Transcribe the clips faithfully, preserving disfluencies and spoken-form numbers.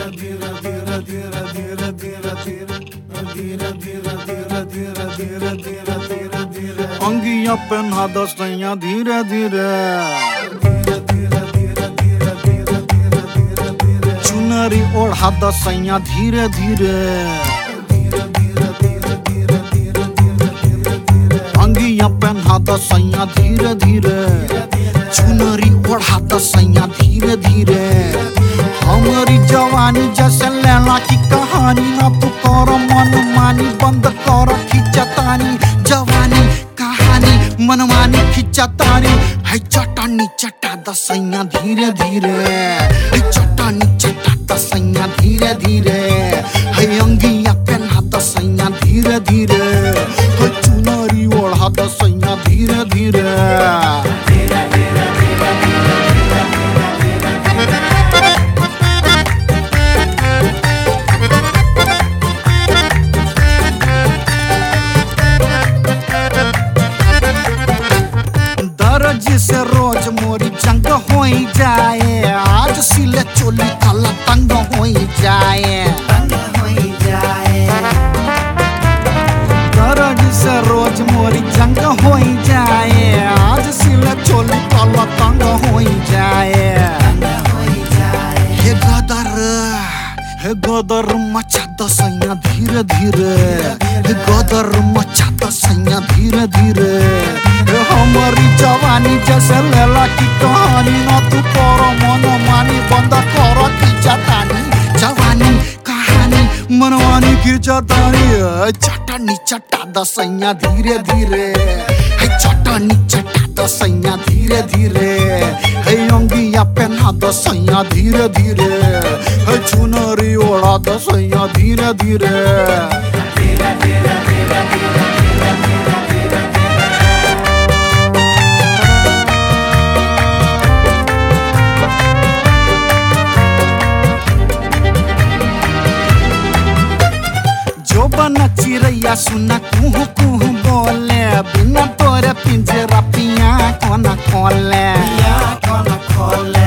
अंगिया पहना दसैया धीरे धीरे, चुनरी ओढ़ा दसैया धीरे धीरे, अंगिया पहना दसैया धीरे धीरे, चुनरी ओढ़ा दसैया धीरे धीरे। हमारी जवानी जैसे लैला की कहानी, ना तू कर मन मानी, बंद कर खिंचतानी। जवानी कहानी मनमानी खिंचतानी, है चटानी चटा दसैया धीरे धीरे, है चटानी चटा दसैया धीरे धीरे, है अंगिया पहना दसैया धीरे धीरे, है चुनरी ओढ़ा दसैया धीरे धीरे। जिसे रोज मोरी जंग हो जाए, आज सिले चोली काला तंग हो जाए, तंग हो जाए। दर्द से रोज मोरी जंग हो जाए, आज सिले चोली काला तंग हो जाए, तंग हो जाए। हे गदर हे गदर मचा दसैया धीरे धीरे, हे गदर मचा दसैया धीरे धीरे। हमारी जवानी जैसे लैला की कहानी, ना तू कर मन मानी, बंद कर खिंचतानी। जवानी कहानी मनमानी खिंचतानी, चटानी चटा दसैया धीरे धीरे, है चटानी चटा दसैया धीरे धीरे, है अंगिया पहना दसैया धीरे धीरे, है चुनरी ओढ़ा दसैया धीरे धीरे। धीरे धीरे धीरे धीरे चिरैया सुना कुहू कुहू बोले, बिना तोरे पिंजरा पिया कोना खोले, कोना खोले।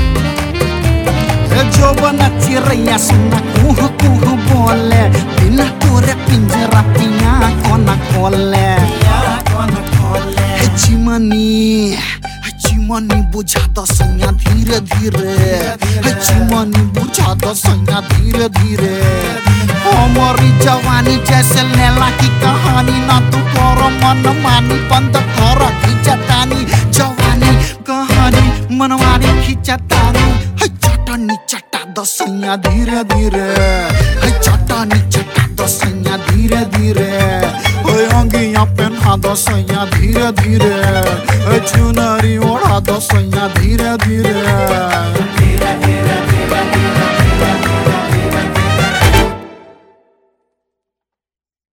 जो बना चिरैया सुना कुहू कुहू बोले, बिना तोरे पिंजरा पिया कोना खोले, कोना खोले। हे चिमनी चिमनी बुझा दसैया धीरे धीरे, हे चिमनी बुझा दसैया धीरे धीरे। हमारी जवानी जैसे लैला की कहानी, ना तू कर मन मानी, बंद कर खिंचतानी। जवानी कहानी मनमानी खिंचतानी, है चटानी चटा दसैया धीरे धीरे, है चटानी चटा दसैया धीरे धीरे, है अंगिया पहना दसैया धीरे धीरे, है चुनरी ओढ़ा दसैया धीरे धीरे।